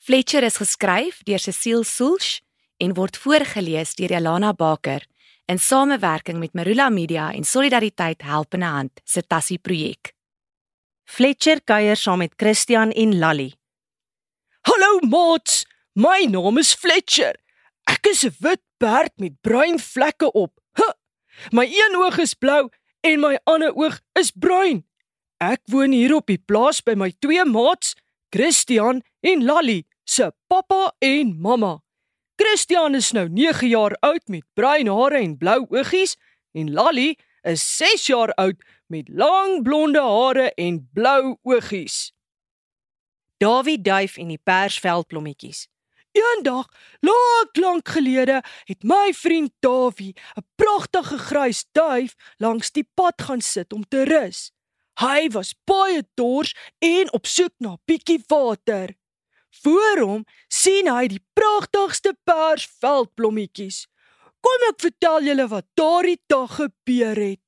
Fletcher is geskryf deur Cecile Sulsch en word voorgelees deur Jelana Baker in samewerking met Marula Media en Solidariteit Helpende Hand se Tassie projek. Fletcher kuier saam met Christian en Lally. Hallo maats, my naam is Fletcher. Ek is 'n wit perd met bruin vlekke op. My een oog is blou en my ander oog is bruin. Ek woon hier op die plaas by my twee maats, Christian en Lally, se pappa en mamma. Christian is nou 9 jaar oud met bruin hare en blou oogies en Lally is 6 jaar oud met lang blonde hare en blou oogies. Davie Duif en die persveldblommetjies. Eendag, lank gelede, het my vriend Davie 'n pragtige grys duif langs die pad gaan sit om te rus. Hy was baie dors en op soek na 'n bietjie water. Voor hom sien hy die pragtigste persveldblommetjies. Kom ek vertel julle wat daardie dag gebeur het.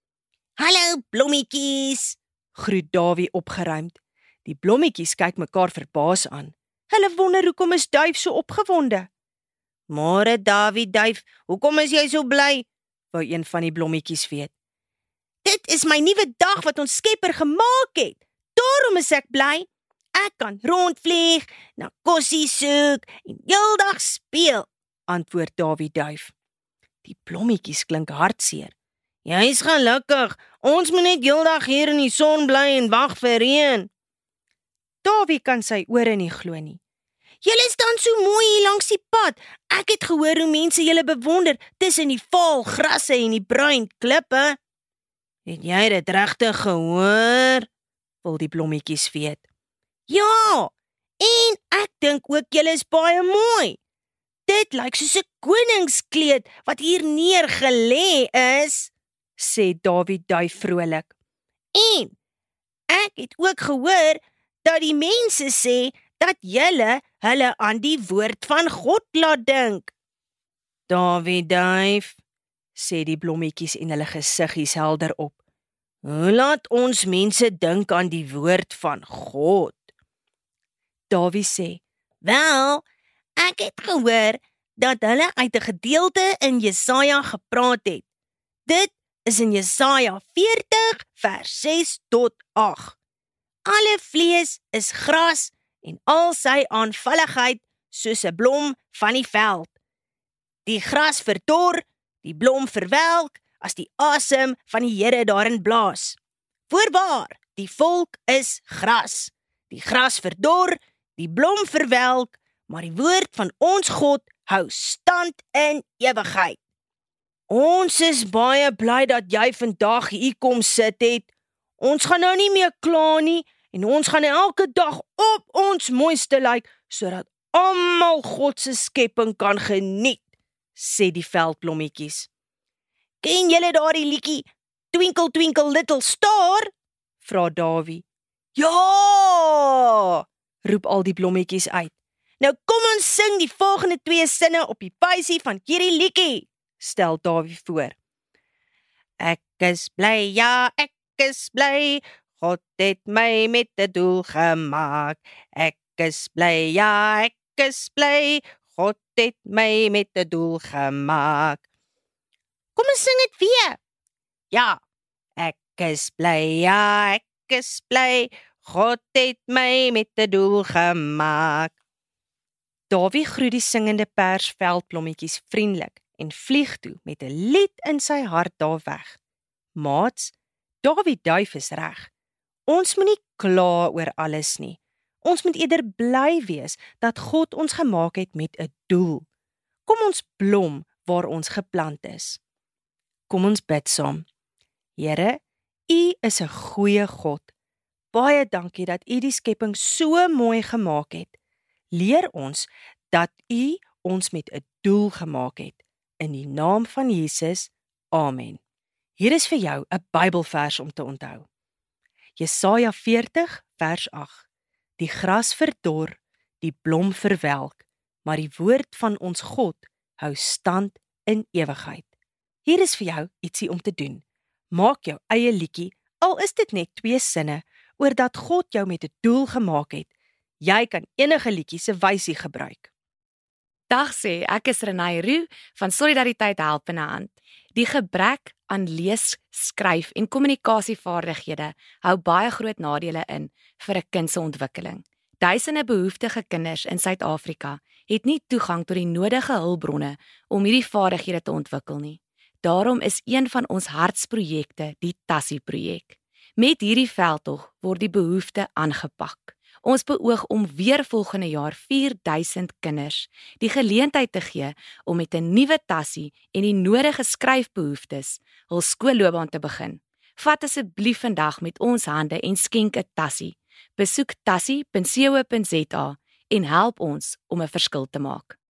Hallo blommetjies, Groet Davie opgeruimd. Die blommetjies kyk mekaar verbaas aan. Hulle wonder hoekom is Duif so opgewonde. Môre Davie Duif, hoekom is jy so bly? Wou een van die blommetjies weet. Dit is my nuwe dag wat ons Skepper gemaak het. Daarom is ek bly. Ek kan rondvlieg, na kossie soek en heeldag speel, Antwoord Davie Duif. Die blommetjies klink hartseer. Jy's gelukkig, ons moet net heeldag hier in die son bly en wag vir reën. Davie kan sy ore nie glo nie. Julle staan so mooi hier langs die pad. Ek het gehoor hoe mense julle bewonder tussen die vaal grasse en die bruin klippe. Het jy dit regtig gehoor? Wil die blommetjies weet. Ja, en ek dink ook julle is baie mooi. Dit lyk soos 'n koningskleed wat hier neergelê is, sê Davie Duif vrolik. En ek het ook gehoor dat die mense sê dat julle hulle aan die woord van God laat dink. Davie Duif, sê die blommetjies en hulle gesiggies helder op. Hoe laat ons mense dink aan die woord van God? Davie sê, Wel, ek het gehoor dat hulle uit 'n gedeelte in Jesaja gepraat het. Dit is in Jesaja 40 vers 6 tot 8. Alle vlees is gras en al sy aanvalligheid soos 'n blom van die veld. Die gras verdor, die blom verwelk, as die asem van die Here daarin blaas. Voorwaar, die volk is gras. Die gras verdor, die blom verwelk, maar die woord van ons God hou stand in ewigheid. Ons is baie bly dat jy vandag hier kom sit het. Ons gaan nou nie meer kla nie en ons gaan elke dag op ons mooiste lyk, sodat almal God se skepping kan geniet, sê die veldblommetjies. Ken julle daardie liedjie Twinkle Twinkle Little Star? Vra Davie. Ja! Roep al die blommetjies uit. Nou kom ons sing die volgende 2 sinne op die paisie van hierdie liedjie, stel Davie voor. Ek is bly, ja, ek is bly, God het my met 'n doel gemaak. Ek is bly, ja, ek is bly, God het my met 'n doel gemaak. Kom ons sing dit weer. Ja, ek is bly, ja, ek is bly, God het my met 'n doel gemaak. Davie groet die singende persveldblommetjies vriendelik en vlieg toe met 'n lied in sy hart daar weg. Maats, Davie Duif is reg. Ons moet nie kla oor alles nie. Ons moet eerder bly wees dat God ons gemaak het met 'n doel. Kom ons blom waar ons geplant is. Kom ons bid saam. Here, U is 'n goeie God. Baie dankie dat U die skepping so mooi gemaak het. Leer ons dat U ons met 'n doel gemaak het. In die naam van Jesus, Amen. Hier is vir jou 'n Bybelvers om te onthou. Jesaja 40 vers 8. Die gras verdor, die blom verwelk, maar die woord van ons God hou stand in ewigheid. Hier is vir jou ietsie om te doen. Maak jou eie liedjie, al is dit net 2 sinne, oor dat God jou met 'n doel gemaak het. Jy kan enige liedjie se wysie gebruik. Dag sê, ek is Renay Roux van Solidariteit Helpende Hand. Die gebrek aan lees, skryf en kommunikasievaardighede hou baie groot nadele in vir 'n kind se ontwikkeling. Duisende behoeftige kinders in Suid-Afrika het nie toegang tot die nodige hulpbronne om hierdie vaardighede te ontwikkel nie. Daarom is een van ons hartsprojekte die Tassie-projek. Met hierdie veldtog word die behoefte aangepak. Ons beoog om weer volgende jaar 4000 kinders die geleentheid te gee om met 'n nuwe tassie en die nodige skryfbehoeftes hul skoolloopbaan te begin. Vat asseblief vandag met ons hande en skenk 'n tassie. Besoek tassie.co.za en help ons om 'n verskil te maak.